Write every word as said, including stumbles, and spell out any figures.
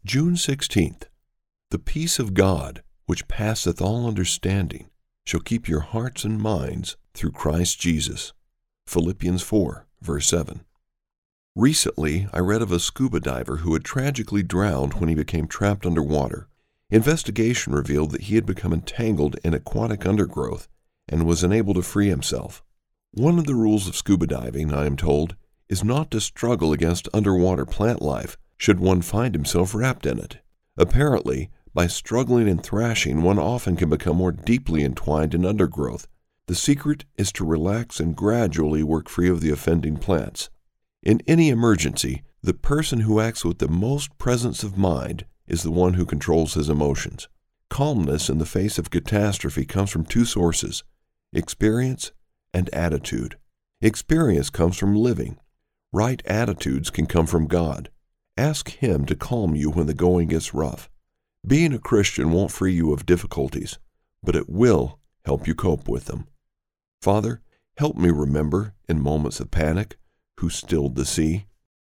June sixteenth. The peace of God, which passeth all understanding, shall keep your hearts and minds through Christ Jesus. Philippians four, verse seven. Recently, I read of a scuba diver who had tragically drowned when he became trapped underwater. Investigation revealed that he had become entangled in aquatic undergrowth and was unable to free himself. One of the rules of scuba diving, I am told, is not to struggle against underwater plant life should one find himself wrapped in it. Apparently, by struggling and thrashing, one often can become more deeply entwined in undergrowth. The secret is to relax and gradually work free of the offending plants. In any emergency, the person who acts with the most presence of mind is the one who controls his emotions. Calmness in the face of catastrophe comes from two sources: experience and attitude. Experience comes from living. Right attitudes can come from God. Ask Him to calm you when the going gets rough. Being a Christian won't free you of difficulties, but it will help you cope with them. Father, help me remember, in moments of panic, who stilled the sea.